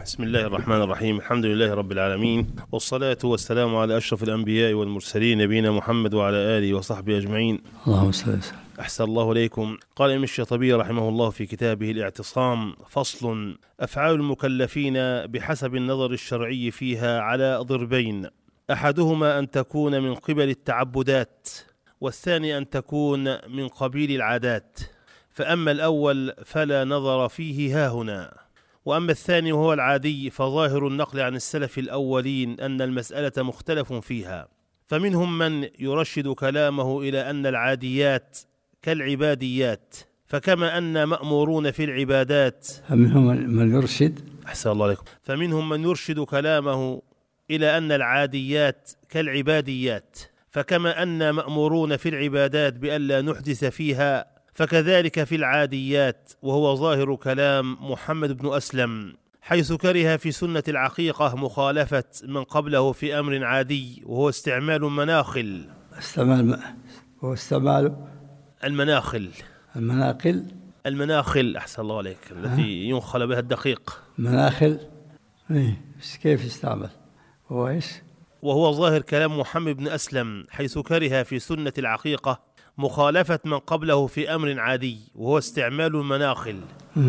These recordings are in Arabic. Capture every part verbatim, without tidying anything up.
بسم الله الرحمن الرحيم. الحمد لله رب العالمين، والصلاة والسلام على أشرف الأنبياء والمرسلين نبينا محمد وعلى آله وصحبه أجمعين. اللهم صل وسلم. أحسن الله إليكم. قال الإمام الشاطبي رحمه الله في كتابه الاعتصام: فصل: أفعال المكلفين بحسب النظر الشرعي فيها على ضربين، أحدهما أن تكون من قبل التعبدات، والثاني أن تكون من قبيل العادات، فأما الأول فلا نظر فيه هاهنا، وأما الثاني وهو العادي فظاهر النقل عن السلف الأولين أن المسألة مختلف فيها، فمنهم من يرشد كلامه إلى أن العاديات كالعباديات، فكما أن مأمورون في العبادات. فمنهم من يرشد أحسن الله عليكم. فمنهم من يرشد كلامه إلى أن العاديات كالعباديات، فكما أن مأمورون في العبادات بألا نحدث فيها، فكذلك في العاديات، وهو ظاهر كلام محمد بن أسلم، حيث كره في سنة العقيقة مخالفة من قبله في أمر عادي، وهو استعمال مناخل. استعمال هو استعمال المناخل المناقل المناخل أحسن الله عليك، التي ينخل بها الدقيق. مناخل إيه؟ كيف يستعمل هو إيش؟ وهو ظاهر كلام محمد بن أسلم، حيث كره في سنة العقيقة مخالفة من قبله في أمر عادي، وهو استعمال المناخل.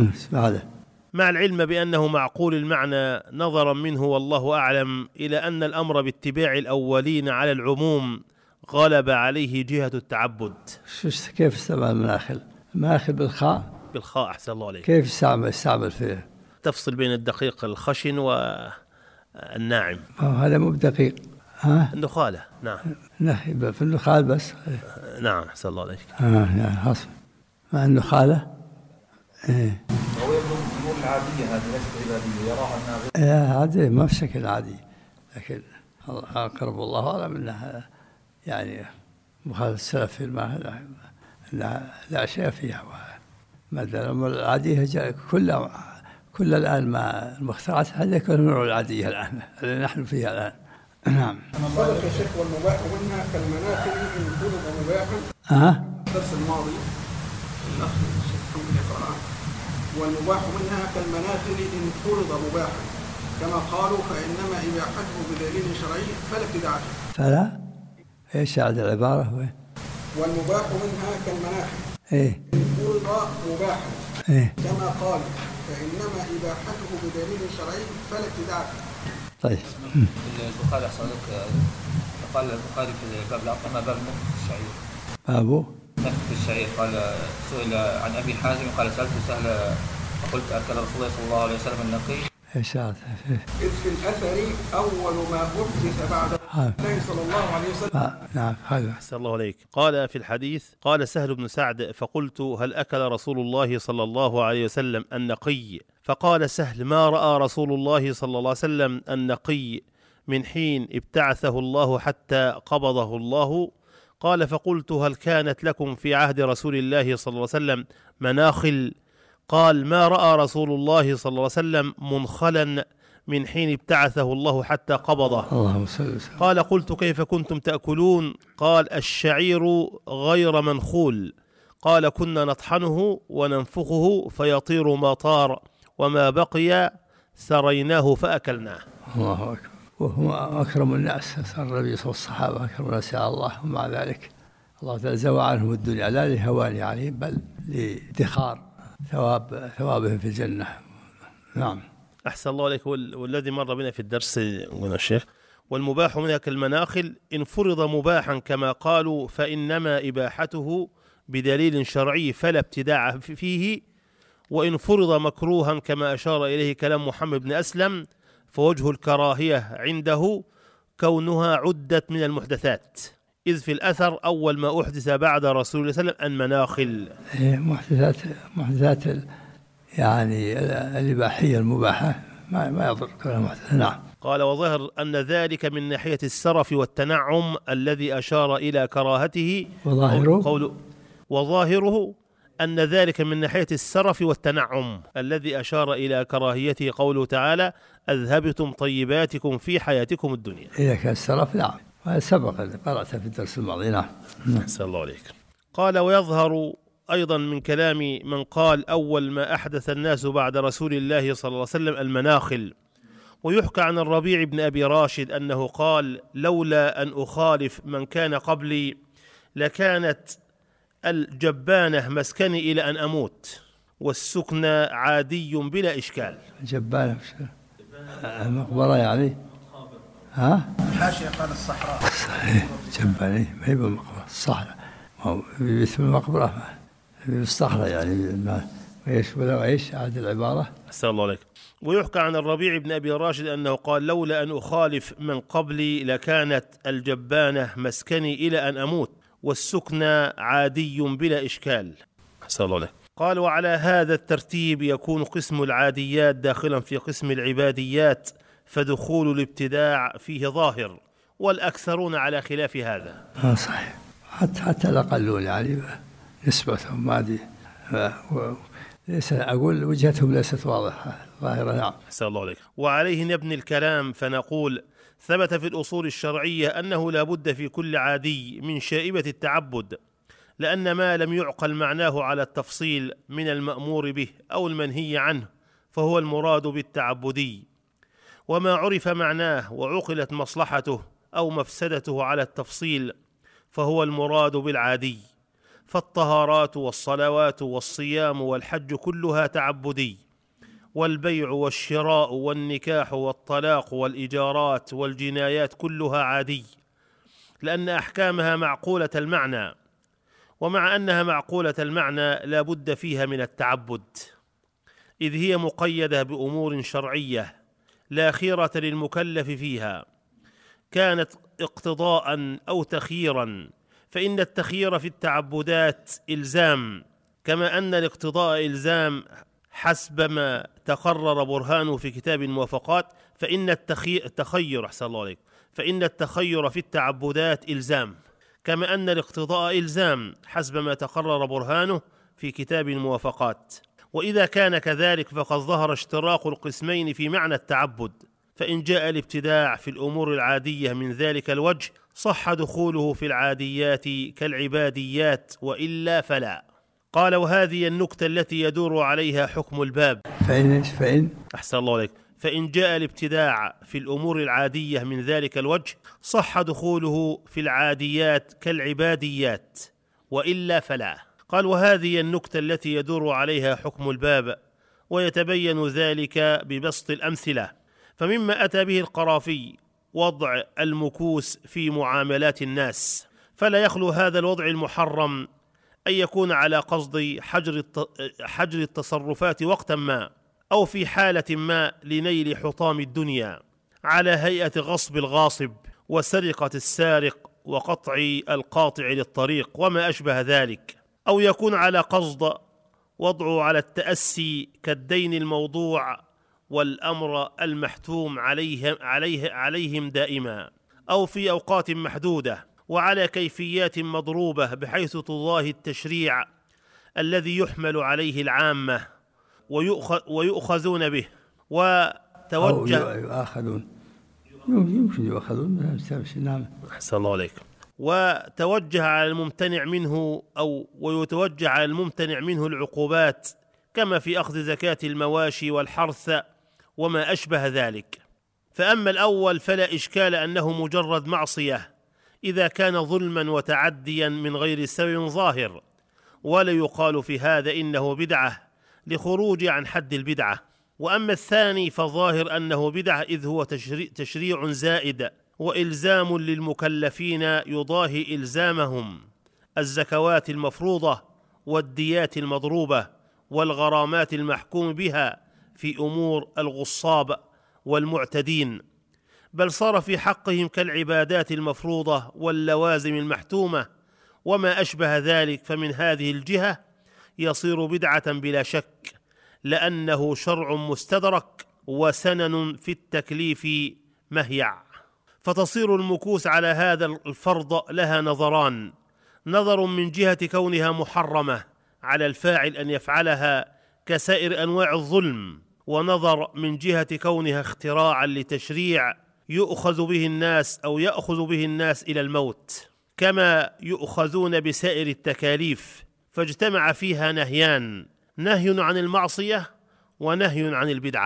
مع العلم بأنه معقول المعنى نظرا منه والله أعلم إلى أن الأمر باتباع الأولين على العموم غلب عليه جهة التعبد. كيف استعمال المناخل؟ المناخل بالخاء بالخاء أحسن الله عليك. كيف استعمل استعمل فيه؟ تفصل بين الدقيق الخشن والناعم. هذا مو بدقيق. ها؟ النخالة. نعم. نعم في النخال بس. نعم أحسن الله عليك. آه يعني حصل مع النخالة. إيه. هو يقول العادية هذه ليست عبادية، يراها أنها غير. إيه عادية ما بشكل عادي، لكن أقرب الله أعلم أنها يعني مخالف السلف في الماء لا شيء فيها. ما دام العادية كل كل الآن ما المخترعات هذه كلها نوع العادية الآن اللي نحن فيها الآن. نعم. صدق يا شيخ. والمباح منها كالمناخل إن فرض مباحا. أه. الدرس الماضي الأخ الشيخ يقرأ: والمباح منها كالمناخل إن فرض مباحا، كما قالوا فإنما إباحته بدليل شرعي فلا ابتداع. فلا إيش هذه العبارة وين؟ والمباح منها كالمناخل إيه إن فرض مباحا، إيه كما قالوا فإنما إباحته بدليل شرعي فلا ابتداع. طيب. البخاري أحسن لك قال البخاري في باب العقل ما باب نفخ الشعير. بابه نفخ الشعير. قال سئل عن أبي حازم قال سألت سهل فقلت أكل رسول الله صلى الله عليه وسلم النقي. إيش هذا؟ إذ في الأثر أول ما أحدث بعد النبي صلى الله عليه وسلم. آه. نعم هذا. أحسن الله عليك. قال في الحديث: قال سهل بن سعد فقلت هل أكل رسول الله صلى الله عليه وسلم النقي؟ فقال سهل: ما رأى رسول الله صلى الله عليه وسلم النقي من حين ابتعثه الله حتى قبضه الله. قال فقلت هل كانت لكم في عهد رسول الله صلى الله عليه وسلم مناخل؟ قال ما رأى رسول الله صلى الله عليه وسلم منخلا من حين ابتعثه الله حتى قبضه. اللهم صل وسلم. قال قلت كيف كنتم تأكلون؟ قال الشعير غير منخول. قال كنا نطحنه وننفخه فيطير ما طار، وما بقي سريناه فأكلناه. الله أكبر. وهو أكرم الناس، صار النبي صلى الصحابة أكرم الناس على الله، ومع ذلك الله تعالى زوى عنهم الدنيا لا لهوان عليهم بل لادخار ثواب ثوابهم في الجنة. نعم. أحسن الله عليك. والذي مر بنا في الدرس قلنا الشيخ: والمباح منها كالمناخل إن فرض مباحا كما قالوا فإنما إباحته بدليل شرعي فلا ابتداع فيه، وإن فرض مكروها كما أشار إليه كلام محمد بن أسلم فوجه الكراهية عنده كونها عدت من المحدثات، إذ في الأثر أول ما أحدث بعد رسول الله صلى الله عليه وسلم المناخل. محدثات محدثات يعني الإباحية المباحة ما ما يضر كلام محدث. نعم. قال وظهر أن ذلك من ناحية السرف والتنعم الذي أشار إلى كراهته. وظاهره قول وظاهره أن ذلك من ناحية السرف والتنعم الذي أشار إلى كراهيته قوله تعالى: أذهبتم طيباتكم في حياتكم الدنيا. إذا كان السرف نعم، وهذا سبق قرأت في الدرس الماضي. نعم. أحسن الله عليك. قال ويظهر أيضا من كلام من قال أول ما أحدث الناس بعد رسول الله صلى الله عليه وسلم المناخل، ويحكى عن الربيع بن أبي راشد أنه قال: لولا أن أخالف من كان قبلي لكانت الجبانة مسكني إلى أن أموت، والسكن عادي بلا إشكال. جبانة المقبرة يعني؟ ها؟ الحاشية قال الصحراء. صحيح، جبانة ما هي بالمقبرة، الصحراء باسم المقبرة بالصحراء يعني ايش ولا ايش عاد العبارة. أحسن الله عليك. ويحكى عن الربيع بن أبي راشد أنه قال: لولا أن أخالف من قبلي لكانت الجبانة مسكني إلى أن أموت، والسكن عادي بلا إشكال. أحسن الله عليك. قال: وعلى هذا الترتيب يكون قسم العاديات داخلا في قسم العباديات، فدخول الابتداع فيه ظاهر، والأكثرون على خلاف هذا. آه صحيح، حتى حتى الأقلون يعني نسبتهم ما دي ليس أقول وجهتهم ليست واضحة ظاهرة. نعم. أحسن الله عليك. وعليه نبني الكلام فنقول: ثبت في الأصول الشرعية أنه لا بد في كل عادي من شائبة التعبد، لأن ما لم يعقل معناه على التفصيل من المأمور به أو المنهي عنه فهو المراد بالتعبدي، وما عرف معناه وعقلت مصلحته أو مفسدته على التفصيل فهو المراد بالعادي. فالطهارات والصلوات والصيام والحج كلها تعبدي، والبيع والشراء والنكاح والطلاق والإيجارات والجنايات كلها عادي، لأن أحكامها معقولة المعنى، ومع أنها معقولة المعنى لا بد فيها من التعبد، إذ هي مقيدة بأمور شرعية لا خيرة للمكلف فيها، كانت اقتضاء أو تخييرا، فإن التخيير في التعبدات إلزام، كما أن الاقتضاء إلزام حسب ما تقرر برهانه في كتاب الموافقات، فإن التخير أحسن الله عليك فإن التخير في التعبدات إلزام، كما أن الاقتضاء إلزام حسب ما تقرر برهانه في كتاب الموافقات. وإذا كان كذلك فقد ظهر اشتراك القسمين في معنى التعبد، فإن جاء الابتداع في الأمور العادية من ذلك الوجه صح دخوله في العاديات كالعباديات، وإلا فلا. قال: وهذه النكتة التي يدور عليها حكم الباب. فإن فإن أحسن الله عليك. فإن جاء الابتداع في الأمور العادية من ذلك الوجه صح دخوله في العاديات كالعباديات، وإلا فلا. قال: وهذه النكتة التي يدور عليها حكم الباب، ويتبين ذلك ببسط الأمثلة. فمما أتى به القرافي وضع المكوس في معاملات الناس، فلا يخلو هذا الوضع المحرم أن يكون على قصد حجر حجر التصرفات وقتا ما، أو في حالة ما لنيل حطام الدنيا، على هيئة غصب الغاصب وسرقة السارق وقطع القاطع للطريق وما أشبه ذلك، أو يكون على قصد وضعه على التأسي كالدين الموضوع والأمر المحتوم عليهم, عليه عليهم دائما، أو في أوقات محدودة وعلى كيفيات مضروبة بحيث تضاهي التشريع الذي يحمل عليه العامة ويؤخذون به. وتوجه يؤاخذون يمكن يؤخذون. نعم. أحسن الله عليك. وتوجه على الممتنع منه أو ويتوجه على الممتنع منه العقوبات، كما في أخذ زكاة المواشي والحرث وما أشبه ذلك. فأما الأول فلا إشكال أنه مجرد معصية إذا كان ظلما وتعديا من غير سبب ظاهر، ولا يقال في هذا إنه بدعة لخروج عن حد البدعة. وأما الثاني فظاهر أنه بدعة، إذ هو تشريع, تشريع زائد وإلزام للمكلفين يضاهي إلزامهم الزكوات المفروضة والديات المضروبة والغرامات المحكوم بها في أمور الغصاب والمعتدين، بل صار في حقهم كالعبادات المفروضة واللوازم المحتومة وما أشبه ذلك. فمن هذه الجهة يصير بدعة بلا شك، لأنه شرع مستدرك وسنن في التكليف مهيع. فتصير المكوس على هذا الفرض لها نظران: نظر من جهة كونها محرمة على الفاعل أن يفعلها كسائر أنواع الظلم، ونظر من جهة كونها اختراعا لتشريع يؤخذ به الناس أو يأخذ به الناس إلى الموت، كما يؤخذون بسائر التكاليف. فاجتمع فيها نهيان: نهي عن المعصية ونهي عن البدعة.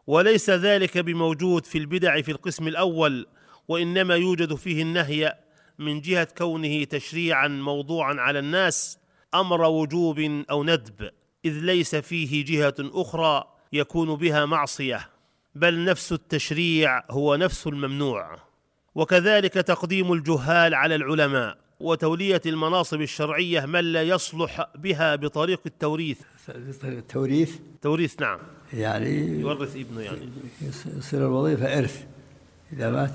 وليس ذلك بموجود في البدع في القسم الأول، وإنما يوجد فيه النهي من جهة كونه تشريعا موضوعا على الناس أمر وجوب أو ندب، إذ ليس فيه جهة أخرى يكون بها معصية، بل نفس التشريع هو نفس الممنوع. وكذلك تقديم الجهال على العلماء وتولية المناصب الشرعية من لا يصلح بها بطريق التوريث. التوريث توريث نعم، يعني يورث ابنه، يعني يصير الوظيفة إرث إذا مات.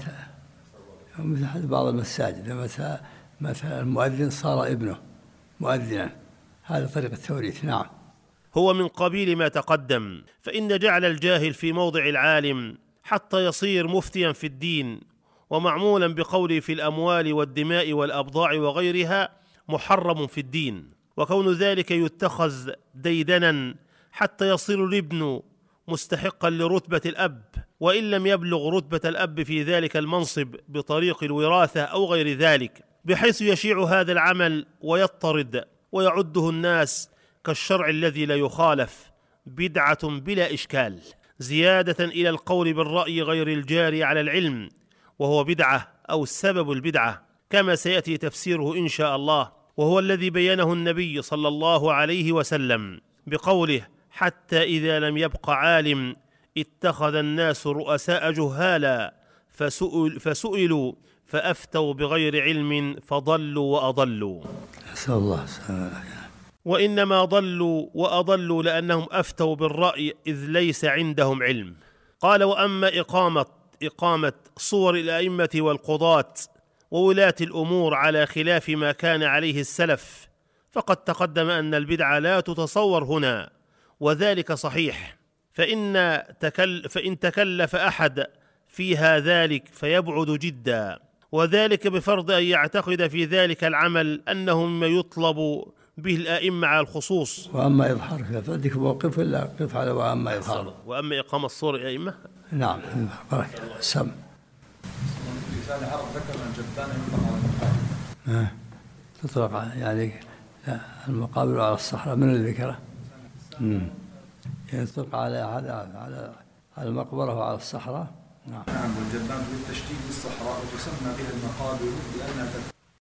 مثل بعض المساجد مثلا مثلا المؤذن صار ابنه مؤذنا، هذا طريقة التوريث. نعم. هو من قبيل ما تقدم، فإن جعل الجاهل في موضع العالم حتى يصير مفتيا في الدين ومعمولا بقوله في الأموال والدماء والأبضاع وغيرها محرم في الدين، وكون ذلك يتخذ ديدنا حتى يصير الابن مستحقا لرتبة الأب وإن لم يبلغ رتبة الأب في ذلك المنصب بطريق الوراثة أو غير ذلك، بحيث يشيع هذا العمل ويضطرد ويعده الناس كالشرع الذي لا يخالف بدعة بلا إشكال، زيادة إلى القول بالرأي غير الجاري على العلم، وهو بدعة أو سبب البدعة، كما سيأتي تفسيره إن شاء الله، وهو الذي بينه النبي صلى الله عليه وسلم بقوله: حتى إذا لم يبق عالم اتخذ الناس رؤساء جهالا فسئل فسئلوا فأفتوا بغير علم فضلوا وأضلوا. نسأل الله السلامة. وإنما ضلوا وأضلوا لأنهم أفتوا بالرأي إذ ليس عندهم علم. قال: وأما إقامة إقامة صور الأئمة والقضاة وولاة الأمور على خلاف ما كان عليه السلف فقد تقدم أن البدعة لا تتصور هنا، وذلك صحيح، فإن تكل فإن تكلف أحد فيها ذلك فيبعد جدا، وذلك بفرض أن يعتقد في ذلك العمل أنه مما يطلب به الأئمة على الخصوص. وأما إظهار فذلك موقف إلا قف على وأما إظهار. وأما إقامة صور الأئمة نعم. بارك الله. سم في ثاني عرض ذكر أن الجدان يطلق على المقابر. تطلق يعني المقابر على الصحراء من الذكرى. يطلق على على على على المقبرة وعلى الصحراء. نعم. نعم. والجدان بالتشديد بالصحراء وتسمى بها المقابر لأنها